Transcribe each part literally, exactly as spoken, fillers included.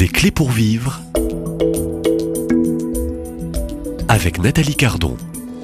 Des clés pour vivre avec Nathalie Cardon.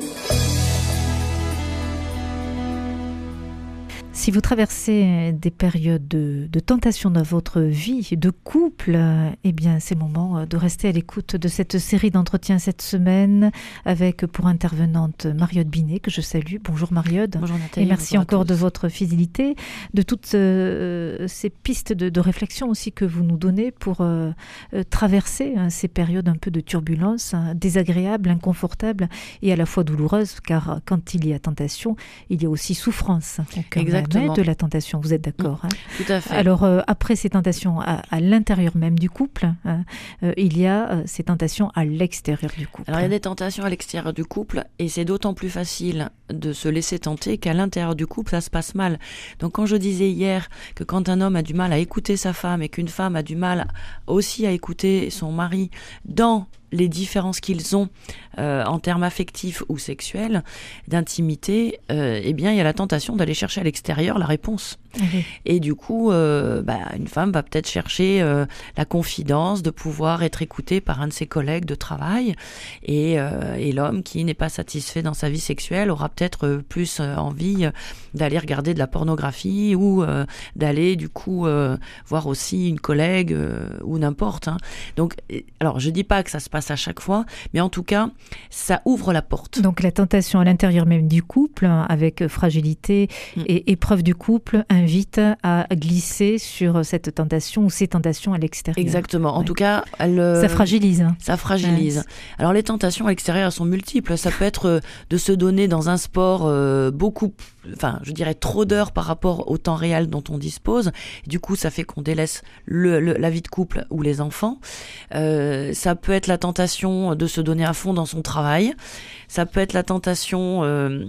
Si vous traversez des périodes de, de tentation dans votre vie, de couple, eh bien c'est le moment de rester à l'écoute de cette série d'entretiens cette semaine avec pour intervenante Mariotte Binet, que je salue. Bonjour Mariotte. Bonjour Nathalie. Et merci encore de votre fidélité, de toutes euh, ces pistes de, de réflexion aussi que vous nous donnez pour euh, euh, traverser hein, ces périodes un peu de turbulence, hein, désagréables, inconfortables et à la fois douloureuses, car quand il y a tentation, il y a aussi souffrance. Exactement. De la tentation, vous êtes d'accord hein? Tout à fait. Alors, euh, après ces tentations à, à l'intérieur même du couple, hein, euh, il y a euh, ces tentations à l'extérieur du couple. Alors, il y a des tentations à l'extérieur du couple et c'est d'autant plus facile de se laisser tenter qu'à l'intérieur du couple, ça se passe mal. Donc, quand je disais hier que quand un homme a du mal à écouter sa femme et qu'une femme a du mal aussi à écouter son mari dans les différences qu'ils ont euh, en termes affectifs ou sexuels, d'intimité, euh, eh bien, il y a la tentation d'aller chercher à l'extérieur la réponse. Oui. Et du coup, euh, bah, une femme va peut-être chercher euh, la confidence de pouvoir être écoutée par un de ses collègues de travail. Et, euh, et l'homme qui n'est pas satisfait dans sa vie sexuelle aura peut-être plus euh, envie d'aller regarder de la pornographie ou euh, d'aller du coup euh, voir aussi une collègue euh, ou n'importe. Hein. Donc, alors je dis pas que ça se passe à chaque fois, mais en tout cas, ça ouvre la porte. Donc la tentation à l'intérieur même du couple, avec fragilité mmh. et épreuve du couple, invite à glisser sur cette tentation ou ces tentations à l'extérieur. Exactement. En ouais. tout cas, elle, ça fragilise. Hein. Ça fragilise. Ouais. Alors les tentations à l'extérieur sont multiples. Ça peut être de se donner dans un sport euh, beaucoup, enfin, je dirais trop d'heures par rapport au temps réel dont on dispose. Et du coup, ça fait qu'on délaisse le, le, la vie de couple ou les enfants. Euh, ça peut être la tentation de se donner à fond dans son travail. Ça peut être la tentation euh,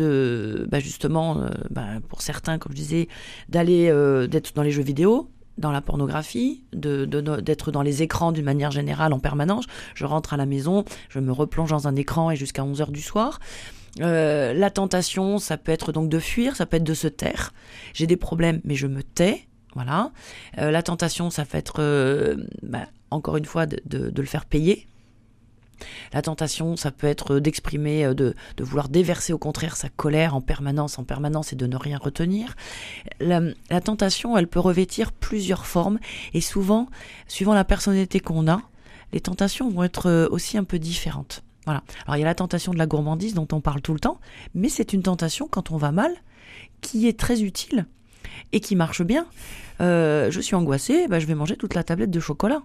de, bah justement, euh, bah pour certains, comme je disais, d'aller euh, d'être dans les jeux vidéo, dans la pornographie, de, de, d'être dans les écrans d'une manière générale en permanence. Je rentre à la maison, je me replonge dans un écran et jusqu'à onze heures du soir. Euh, la tentation, ça peut être donc de fuir, ça peut être de se taire. J'ai des problèmes, mais je me tais. Voilà. Euh, la tentation, ça peut être, euh, bah, encore une fois, de, de, de le faire payer. La tentation, ça peut être d'exprimer, de, de vouloir déverser au contraire sa colère en permanence, en permanence et de ne rien retenir. La, la tentation, elle peut revêtir plusieurs formes et souvent, suivant la personnalité qu'on a, les tentations vont être aussi un peu différentes. Voilà. Alors il y a la tentation de la gourmandise dont on parle tout le temps, mais c'est une tentation quand on va mal, qui est très utile et qui marche bien. Euh, je suis angoissée, bah, je vais manger toute la tablette de chocolat.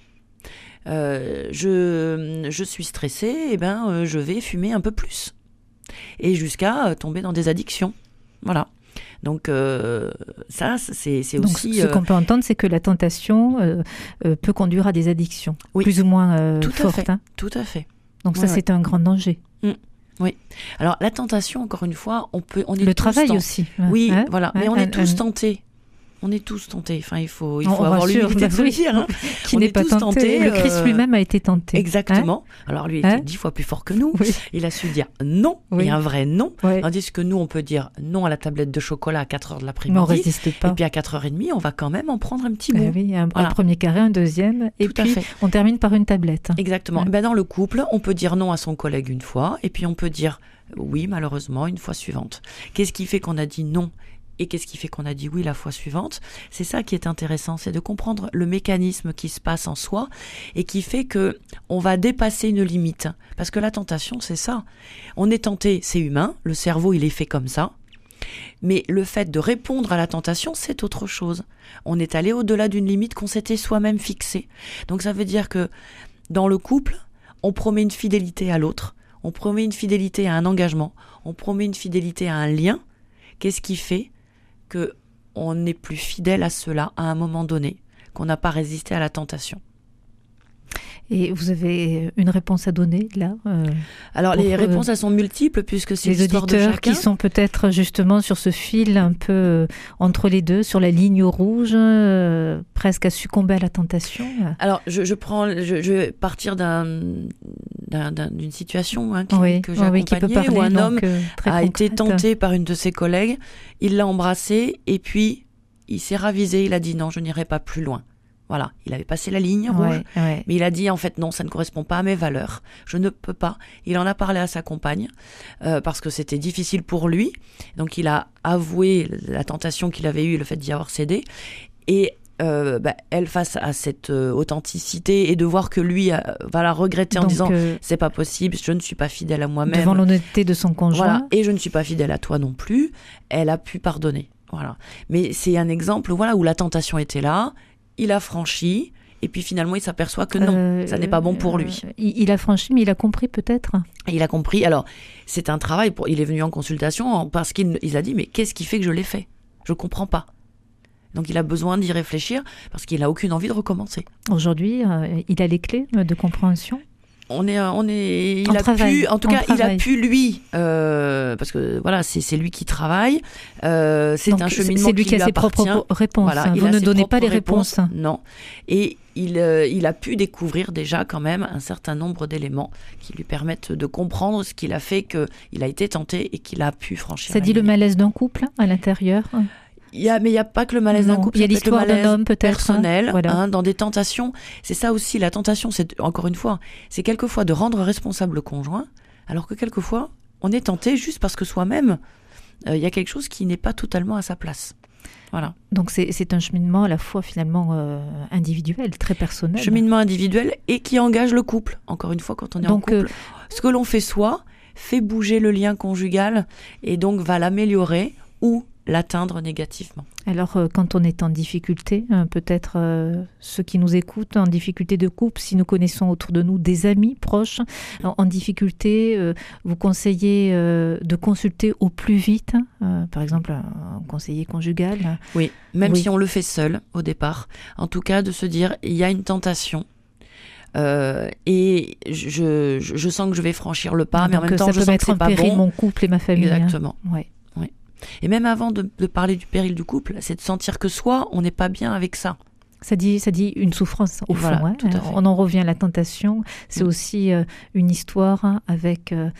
Euh, je, je suis stressée, et ben euh, je vais fumer un peu plus et jusqu'à euh, tomber dans des addictions. Voilà. Donc euh, ça, c'est, c'est Donc, aussi. Ce euh... qu'on peut entendre, c'est que la tentation euh, euh, peut conduire à des addictions, oui. plus ou moins euh, tout fortes. À fait. Hein. Tout à fait. Donc ouais, ça, ouais. c'est un grand danger. Mmh. Oui. Alors la tentation, encore une fois, on peut, on est le tous travail tent... aussi. Oui, hein voilà. hein Mais on hein est tous hein tentés. On est tous tentés. Enfin, il faut, il on, faut on avoir rassure, l'humilité de se le dire. Hein. Qui on n'est est pas tous tenté. tentés. Le Christ euh... lui-même a été tenté. Exactement. Hein. Alors lui, il était hein dix fois plus fort que nous. Oui. Il a su dire non, oui. et un vrai non. Oui. Tandis que nous, on peut dire non à la tablette de chocolat à quatre heures de l'après-midi. Mais on résiste pas. Et puis à quatre heures trente, on va quand même en prendre un petit bout. bout. Oui, un, voilà. un premier carré, un deuxième. Et Tout puis, on termine par une tablette. Exactement. Hein. Ben, dans le couple, on peut dire non à son collègue une fois, et puis on peut dire oui, malheureusement, une fois suivante. Qu'est-ce qui fait qu'on a dit non ? Et qu'est-ce qui fait qu'on a dit oui la fois suivante ? C'est ça qui est intéressant, c'est de comprendre le mécanisme qui se passe en soi et qui fait que on va dépasser une limite. Parce que la tentation, c'est ça. On est tenté, c'est humain, le cerveau, il est fait comme ça. Mais le fait de répondre à la tentation, c'est autre chose. On est allé au-delà d'une limite qu'on s'était soi-même fixée. Donc ça veut dire que dans le couple, on promet une fidélité à l'autre, on promet une fidélité à un engagement, on promet une fidélité à un lien. Qu'est-ce qui fait qu'on n'est plus fidèle à cela à un moment donné, qu'on n'a pas résisté à la tentation? Et vous avez une réponse à donner là euh, Alors les réponses, elles sont multiples puisque c'est l'histoire de chacun. Les auditeurs qui sont peut-être justement sur ce fil un peu euh, entre les deux, sur la ligne rouge, euh, presque à succomber à la tentation. Alors je, je prends, je, je vais partir d'un, d'un, d'un, d'une situation hein, qui, oui, que j'ai oui, accompagnée parler, où un donc, homme euh, a concrète. été tenté par une de ses collègues, il l'a embrassée et puis il s'est ravisé, il a dit non, je n'irai pas plus loin. Voilà, il avait passé la ligne rouge, ouais, ouais. mais il a dit en fait non, ça ne correspond pas à mes valeurs, je ne peux pas. Il en a parlé à sa compagne euh, parce que c'était difficile pour lui, donc il a avoué la tentation qu'il avait eue, le fait d'y avoir cédé, et euh, bah, elle face à cette euh, authenticité et de voir que lui euh, va la regretter en donc, disant euh, c'est pas possible, je ne suis pas fidèle à moi-même. Devant l'honnêteté de son conjoint. Voilà, et je ne suis pas fidèle à toi non plus, elle a pu pardonner. Voilà. Mais c'est un exemple voilà, où la tentation était là, il a franchi, et puis finalement il s'aperçoit que non, euh, ça n'est pas bon pour lui. Euh, il a franchi, mais il a compris peut-être. Et il a compris. Alors, c'est un travail, pour... il est venu en consultation parce qu'il il a dit, mais qu'est-ce qui fait que je l'ai fait ? Je ne comprends pas. Donc il a besoin d'y réfléchir parce qu'il n'a aucune envie de recommencer. Aujourd'hui, euh, il a les clés de compréhension ? On est, on est, il on a travaille, pu, en tout cas, travaille. il a pu lui, euh, parce que voilà, c'est, c'est lui qui travaille, euh, c'est Donc, un cheminement c'est lui qui, qui a lui ses appartient. propres réponses. Voilà, vous ne donnez pas les réponses. réponses. Non, et il, euh, il a pu découvrir déjà quand même un certain nombre d'éléments qui lui permettent de comprendre ce qu'il a fait, qu'il a été tenté et qu'il a pu franchir. Ça dit le malaise d'un couple à l'intérieur. Il y a, mais il n'y a pas que le malaise non, d'un couple, il y a l'histoire d'un homme peut-être personnel, hein, voilà. hein, dans des tentations. C'est ça aussi, la tentation, c'est encore une fois, c'est quelquefois de rendre responsable le conjoint, alors que quelquefois, on est tenté juste parce que soi-même, il euh, y a quelque chose qui n'est pas totalement à sa place. Voilà. Donc c'est, c'est un cheminement à la fois finalement euh, individuel, très personnel. Cheminement individuel et qui engage le couple. Encore une fois, quand on est donc, en couple, euh, ce que l'on fait soi fait bouger le lien conjugal et donc va l'améliorer ou l'atteindre négativement. Alors, euh, quand on est en difficulté, euh, peut-être euh, ceux qui nous écoutent, en difficulté de couple, si nous connaissons autour de nous des amis proches, en, en difficulté, euh, vous conseillez euh, de consulter au plus vite, euh, par exemple un, un conseiller conjugal. Oui, même oui. si on le fait seul au départ. En tout cas, de se dire, il y a une tentation. Euh, et je, je, je sens que je vais franchir le pas, donc, mais en même temps, ça je peut sens mettre que c'est en pas péril bon. mon couple et ma famille. Exactement. Hein. Ouais. Et même avant de, de parler du péril du couple, c'est de sentir que soi, on n'est pas bien avec ça. Ça dit, ça dit une souffrance au voilà, fond. Hein. Tout à fait. On en revient à la tentation. C'est mmh. aussi euh, une histoire hein, avec euh,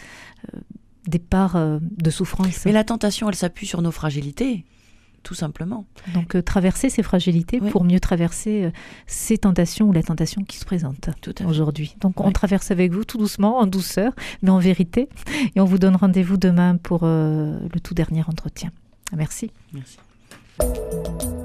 des parts euh, de souffrance. Mais la tentation, elle s'appuie sur nos fragilités, tout simplement. Donc euh, traverser ces fragilités oui. pour mieux traverser euh, ces tentations ou la tentation qui se présente aujourd'hui. Donc oui. on traverse avec vous tout doucement, en douceur, mais en vérité. Et on vous donne rendez-vous demain pour euh, le tout dernier entretien. Merci. Merci.